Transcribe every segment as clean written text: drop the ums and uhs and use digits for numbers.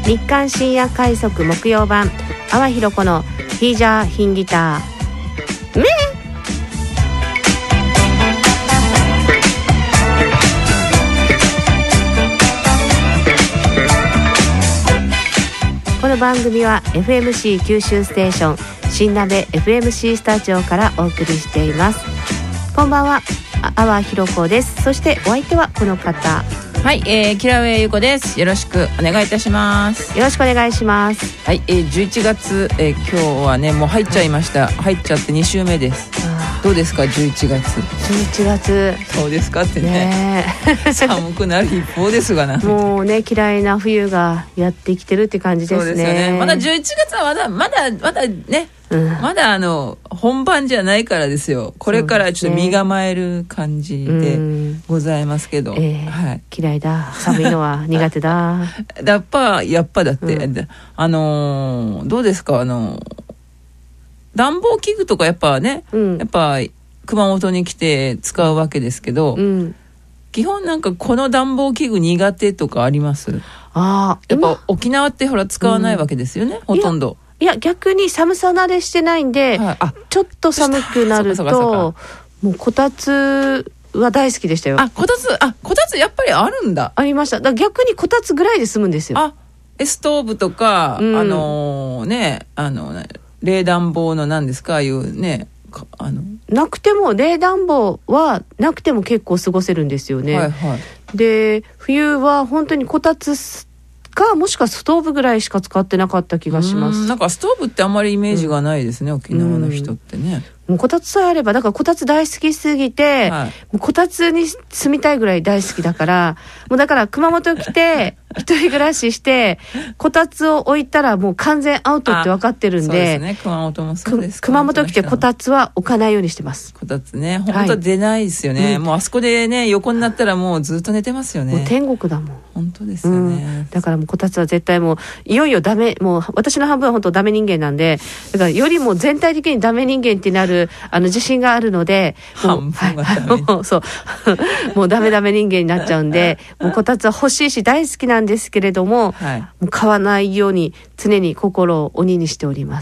日刊深夜快速木曜版、阿波ひろ子のヒージャーヒンギター。この番組は FMC 九州ステーション新鍋 FMC スタジオからお送りしています。こんばんは、阿波ひろ子です。そしてお相手はこの方。 はい、キラウェイゆこです。よろしくお願いいたします。 よろしくお願いします。 はい、11月、今日はねもう入っちゃいました。入っちゃって2週目です。どうですか11月。 11月そうですかってね寒くなる一方ですがな。 もうね嫌いな冬がやってきてるって感じですね。 そうですよね。まだ11月はまだね、まだ本番じゃないからですよ。これからちょっと身構える感じでございますけど、はい、 嫌いだ、寒いのは苦手だやっぱだって、どうですか暖房器具とかやっぱね、やっぱ熊本に来て使うわけですけど、基本なんかこの暖房器具苦手とかあります？やっぱ沖縄ってほら使わないわけですよね、ほとんど。 いや逆に寒さ慣れしてないんで、ちょっと寒くなるともうこたつは大好きでしたよ。 こたつやっぱりあるんだ。 ありました。だから逆にこたつぐらいで済むんですよ。 ストーブとか、冷暖房の何ですか、ああいうね、 なくても冷暖房はなくても結構過ごせるんですよね。で冬は本当にこたつかもしくはストーブぐらいしか使ってなかった気がします。 なんかストーブってあんまりイメージがないですね、沖縄の人ってね。 もうこたつさえあれば、だからこたつ大好きすぎて、もうこたつに住みたいぐらい大好きだから、もうだから熊本来て一人暮らししてこたつを置いたらもう完全アウトって分かってるんで。 そうですね、熊本もそうです。 熊本来てこたつは置かないようにしてます。 こたつね、本当は出ないですよね、もうあそこでね横になったらもうずっと寝てますよね。 もう天国だもん。 本当ですよね、 だからもうこたつは絶対もういよいよダメ、もう私の半分は本当ダメ人間なんで、だからよりも全体的にダメ人間ってなる自信があるので、 半分はダメ、 もうそうもうダメ人間になっちゃうんでもうこたつは欲しいし大好きなんですけれども、もう買わないように常に心を鬼にしております。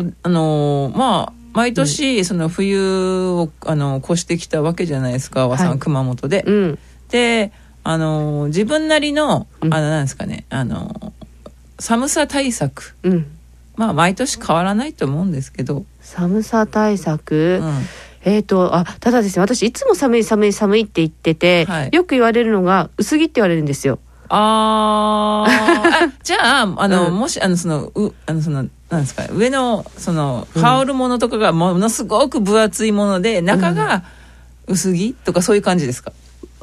毎年その冬を越してきたわけじゃないですか、阿波さん、熊本で、で自分なりのなんですかね、寒さ対策、毎年変わらないと思うんですけど、 寒さ対策、ただですね、私いつも寒いって言ってて、よく言われるのが薄着って言われるんですよ。 じゃあもしなんですか、上の羽織るものとかがものすごく分厚いもので中が薄着とかそういう感じですか？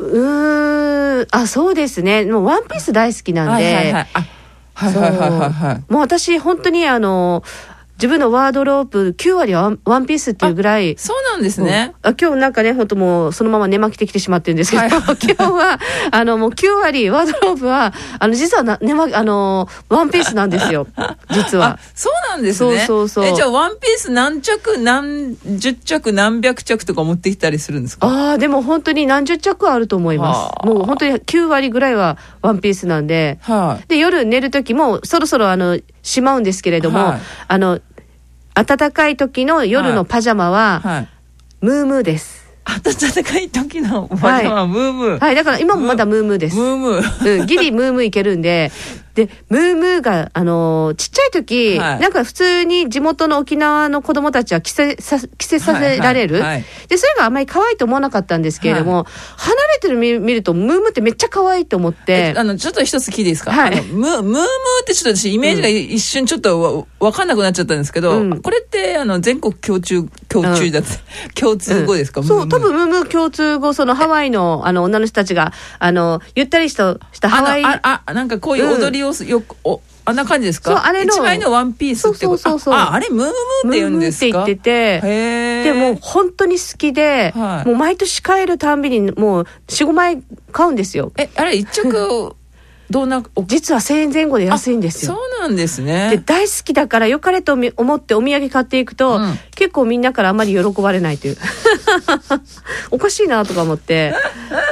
そうですね。もうワンピース大好きなんで、もう私本当に自分のワードロープ9割はワンピースっていうぐらい。そうなんですね。今日なんかね、本当もうそのまま寝巻きできてしまってるんですけど、今日はもう9割ワードロープは実はワンピースなんですよ。実は。 そうなんですね。 そう。 じゃあワンピース何十着何百着とか持ってきたりするんですか？ でも本当に何十着はあると思います。もう本当に9割ぐらいはワンピースなんで、で夜寝る時もそろそろしまうんですけれども、暖かい時の夜のパジャマは、ムームーです。 暖かい時のパジャマはムームー。 だから今もまだムームーです。 ムームー。 ギリムームーいけるんで、でムームーがちっちゃい時、なんか普通に地元の沖縄の子供たちは着せさせられる、でそれがあんまり可愛いと思わなかったんですけれども、離れてる見るとムームーってめっちゃ可愛いと思って、 ちょっと一つ聞いていいですか？ムームーってちょっと私イメージが一瞬ちょっと分かんなくなっちゃったんですけど、これって全国共通だって共通語ですか？ そう、多分ムームー共通語、そのハワイの女の人たちがゆったりしたハワイ、 なんかこういう踊りをあんな感じですか？ そう、あれの一枚のワンピースってこと。あれムームーって言うんですか？ ムームーって言ってて、でも本当に好きで、もう毎年帰るたんびにもう 4,5 枚買うんですよ。 あれ一着実は1000円前後で安いんですよ。 そうなんですね。 で大好きだから良かれと思ってお土産買っていくと、結構みんなからあんまり喜ばれないというおかしいなとか思って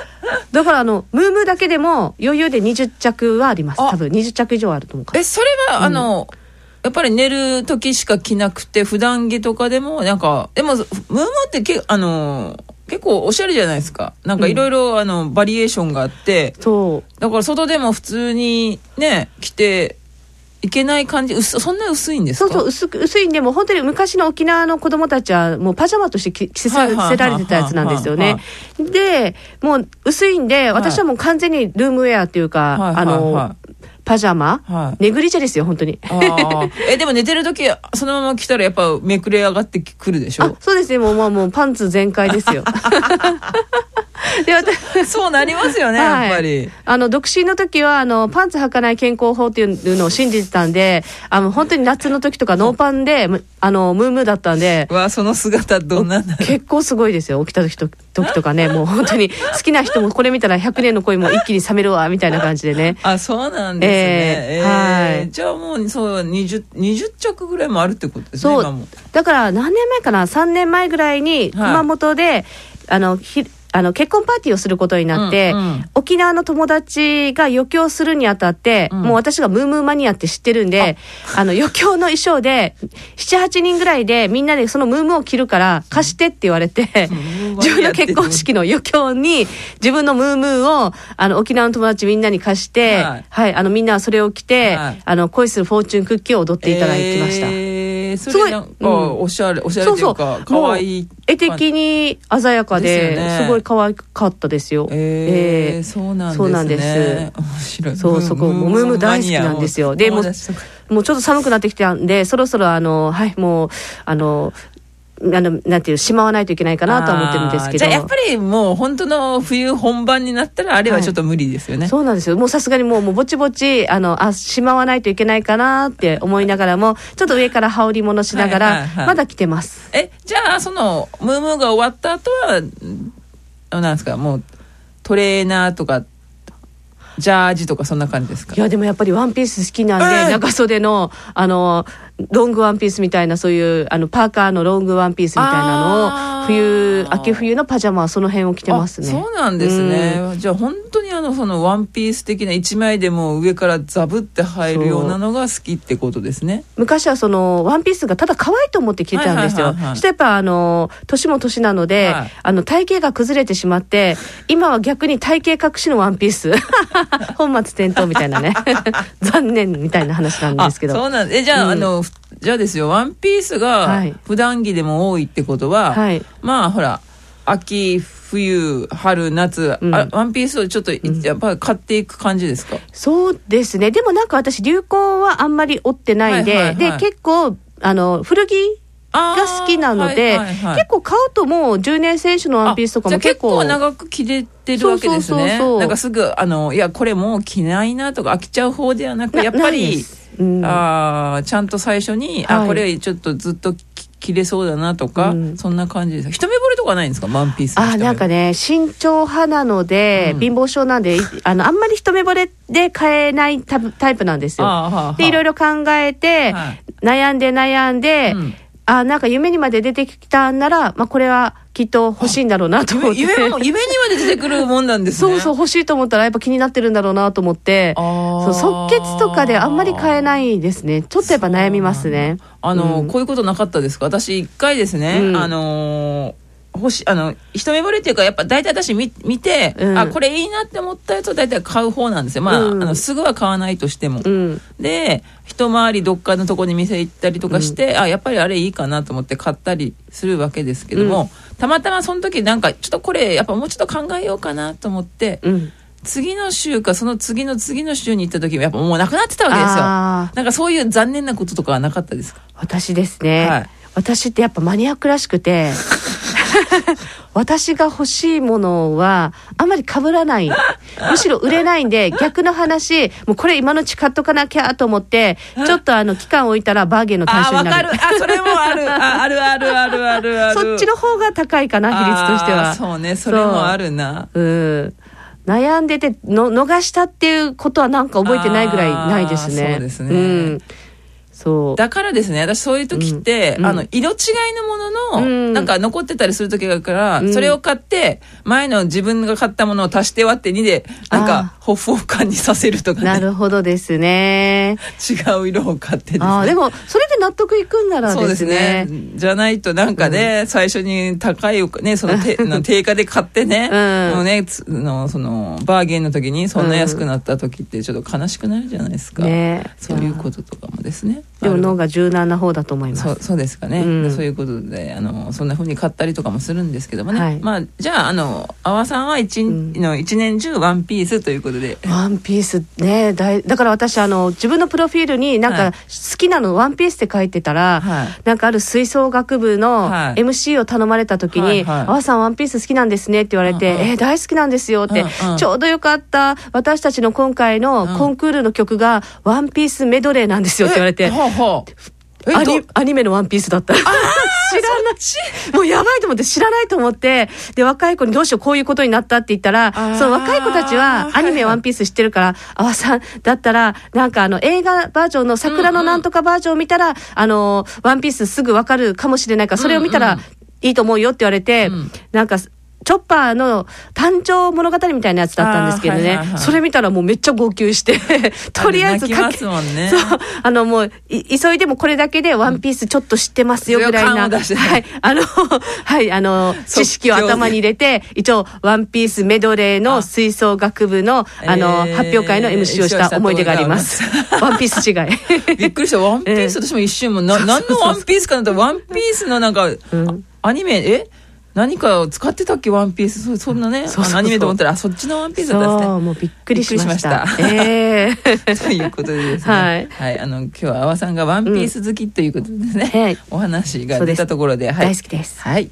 だからムームーだけでも余裕で20着はあります。多分20着以上あると思うから。 それはやっぱり寝る時しか着なくて、普段着とかでもなんか、でもムームーって結構おしゃれじゃないですか。なんかいろいろバリエーションがあって、 そうだから外でも普通にね着ていけない感じ。そんな薄いんですか？ そう薄いんで、もう本当に昔の沖縄の子供たちはもうパジャマとして着せられてたやつなんですよね。でもう薄いんで、私はもう完全にルームウェアっていうか、パジャマ、ネグリジェですよ、本当に。 でも寝てるとき、そのまま着たらやっぱめくれ上がってくるでしょ？ そうですね、もうパンツ全開ですよ。 でそうなりますよね、やっぱり。 独身の時はパンツ履かない健康法っていうのを信じてたんで、本当に夏の時とかノーパンでムームーだったんで。 その姿どんなんだろう。 結構すごいですよ、起きた時とかね。もう本当に好きな人もこれ見たら100年の恋も一気に冷めるわみたいな感じでね。 そうなんですね。じゃあもうそう20着ぐらいもあるってことですね。 そうだから何年前かな、3年前ぐらいに熊本で、結婚パーティーをすることになって、沖縄の友達が余興するにあたって、もう私がムームーマニアって知ってるんで、余興の衣装で 7,8 人ぐらいでみんなでそのムームーを着るから貸してって言われて、自分の結婚式の余興に自分のムームーを沖縄の友達みんなに貸して、みんなそれを着て、恋するフォーチュンクッキーを踊っていただきました。 それなんかおしゃれというか可愛い絵的に鮮やかですごい可愛かったですよ。 そうなんですね。面白い。 そこムームー大好きなんですよ。でもうちょっと寒くなってきたんで、そろそろもうなんていうしまわないといけないかなとは思ってるんですけど。 じゃあやっぱりもう本当の冬本番になったらあれはちょっと無理ですよね。 そうなんですよ。もうさすがにもうぼちぼちしまわないといけないかなって思いながらも、ちょっと上から羽織り物しながらまだ着てます。 じゃあそのムームーが終わった後はなんですか、もうトレーナーとかジャージとかそんな感じですか？ いやでもやっぱりワンピース好きなんで、長袖のロングワンピースみたいな、そういうパーカーのロングワンピースみたいなのを秋冬のパジャマはその辺を着てますね。 そうなんですね。じゃあ本当にそのワンピース的な一枚でも上からザブって入るようなのが好きってことですね。 昔はそのワンピースがただ可愛いと思って着てたんですよ。そしてやっぱ年も年なので、体型が崩れてしまって、今は逆に体型隠しのワンピース本末転倒みたいなね残念みたいな話なんですけど。 そうなんです。じゃあじゃあですよ、ワンピースが普段着でも多いってことは、まあほら秋冬春夏、ワンピースをちょっとやっぱり買っていく感じですか？ そうですね。でもなんか私流行はあんまり追ってないで、で結構古着が好きなので、結構買うともう10年選手のワンピースとかも結構長く着れてるわけですね。なんかすぐいやこれもう着ないなとか飽きちゃう方ではなく、やっぱりちゃんと最初にこれちょっとずっと着れそうだなとか、そんな感じです。一目惚れとかないんですか、ワンピースの？ なんかね、慎重派なので、貧乏症なんであんまり一目惚れで買えないタイプなんですよ。でいろいろ考えて、悩んで、なんか夢にまで出てきたんなら、これはきっと欲しいんだろうなと思って。 夢にまで出てくるもんなんですね。 そう欲しいと思ったらやっぱ気になってるんだろうなと思って、即決とかであんまり買えないですね。ちょっとやっぱ悩みますね。 こういうことなかったですか？私一回ですね、一目惚れっていうか、やっぱ大体私見て、これいいなって思ったやつを大体買う方なんですよ。すぐは買わないとしても。で、一回りどっかのとこに店行ったりとかして、やっぱりあれいいかなと思って買ったりするわけですけども、たまたまその時なんかちょっとこれやっぱもうちょっと考えようかなと思って、次の週かその次の週に行った時もやっぱもうなくなってたわけですよ。なんかそういう残念なこととかはなかったですか？ 私ですね、私ってやっぱマニアックらしくて私が欲しいものはあんまり被らない、むしろ売れないんで、逆の話、もうこれ今のうち買っとかなきゃと思って、ちょっと期間置いたらバーゲンの対象になる。 わかる。それもある。ある。 そっちの方が高いかな、比率としては。 そうね、それもあるな。 悩んでて逃したっていうことはなんか覚えてないぐらいないですね。 そうですね。 そうだからですね、私そういう時って、色違いのものの、なんか残ってたりする時があるから、それを買って前の自分が買ったものを足して割って2でなんかホフホフ感にさせるとかね。 なるほどですね。 違う色を買ってですね。 でもそれで納得いくんならですね。そうですね。 じゃないとなんかね、最初に高いね、その定価で買ってね、もうね、そのバーゲンの時にそんな安くなった時ってちょっと悲しくなるじゃないですか。そういうこととかもですね。 でも脳が柔軟な方だと思います。 そうですかね、そういうことでそんな風に買ったりとかもするんですけどもね、まあじゃあ阿波さんは一年中ワンピースということで。 ワンピースね、だから私自分のプロフィールになんか好きなのワンピースって書いてたら、なんかある吹奏楽部の MC を頼まれた時に、阿波さんワンピース好きなんですねって言われて、大好きなんですよって、ちょうどよかった、私たちの今回のコンクールの曲がワンピースメドレーなんですよって言われて、アニメのワンピースだった。知らない。もうやばいと思って、知らないと思って、で、若い子にどうしようこういうことになったって言ったら、その若い子たちはアニメワンピース知ってるから、阿波さんだったら、なんか映画バージョンの桜のなんとかバージョンを見たら、ワンピースすぐわかるかもしれないから、それを見たらいいと思うよって言われて、なんか、チョッパーの誕生物語みたいなやつだったんですけどね、それ見たらもうめっちゃ号泣してとりあえず泣きますもんね。 そうもう急いでもこれだけでワンピースちょっと知ってますよぐらいな、知識を頭に入れて、一応ワンピースメドレーの吹奏楽部の発表会の MC をした思い出があります。ワンピース違い。 びっくりした。ワンピース、私も一瞬も何のワンピースかなと、ワンピースのなんかアニメ何かを使ってたっけワンピース、そんなねアニメと思ったらそっちのワンピースだったんですね。 もうびっくりしました。 ということでですね、今日は阿波さんがワンピース好きということでですね、お話が出たところで、 大好きです。 はい。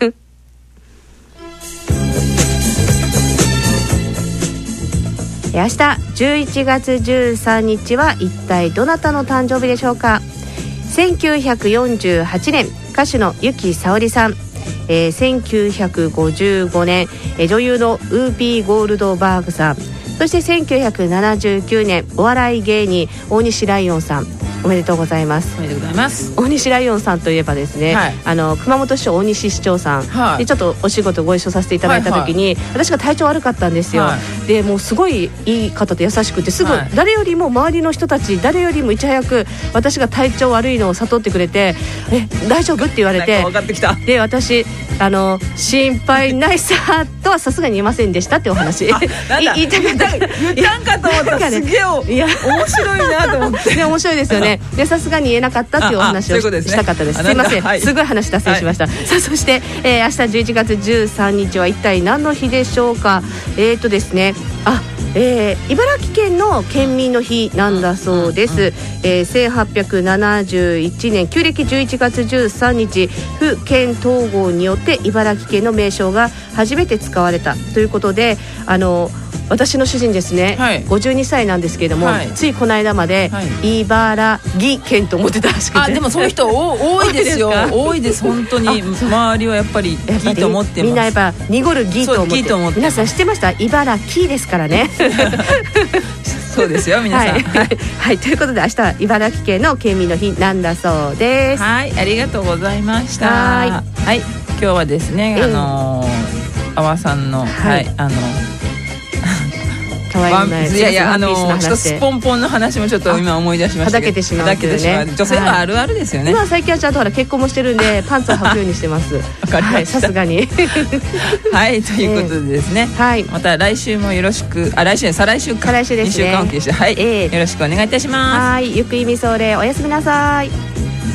明日11月13日は一体どなたの誕生日でしょうか。1948年歌手の由紀さおりさん、1955年、女優のウーピー・ゴールドバーグさん、そして1979年お笑い芸人大西ライオンさん、おめでとうございます。 おめでとうございます。 大西ライオンさんといえばですね、熊本市大西市長さん、でちょっとお仕事ご一緒させていただいた時に、私が体調悪かったんですよ、でもうすごいいい方で優しくて、すぐ誰よりも周りの人たち誰よりもいち早く私が体調悪いのを悟ってくれて、大丈夫って言われて、 分かってきた。 で私心配ないさとはさすがに言いませんでしたってお話言いたかった。 言ったんかと思ったらすげえ面白いなと思って。 面白いですよね。でさすがに言えなかったっていうお話をしたかったです。すいません、すごい話脱線しました。さあそして、明日11月13日は一体何の日でしょうか。ですね、茨城県の県民の日なんだそうです。1871年旧暦11月13日府県統合によって茨城県の名称が初めて使われたということで、私の主人ですね、52歳なんですけれども、ついこの間まで、茨城県と思ってたらしくて。 でもそういう人多いですよ。多いです本当に。周りはやっぱり義と思ってます。 みんなやっぱ濁る義と思って。皆さん知ってました？茨城ですからね。 そうですよ皆さん。 はい、ということで明日は茨城県の県民の日なんだそうです。 はい、ありがとうございました。はい、今日はですね、阿波さんのいやちょっとスポンポンの話もちょっと今思い出しましたけど、 はだけてしまうというね。 女性はあるあるですよね。 今最近はちゃんと結婚もしてるんでパンツを履くようにしてます。 わかりました。 さすがに。 はい、ということでですね、また来週もよろしく、再来週ですね。2週間おきでした。よろしくお願いいたします。 ゆっくりみそれ、おやすみなさい。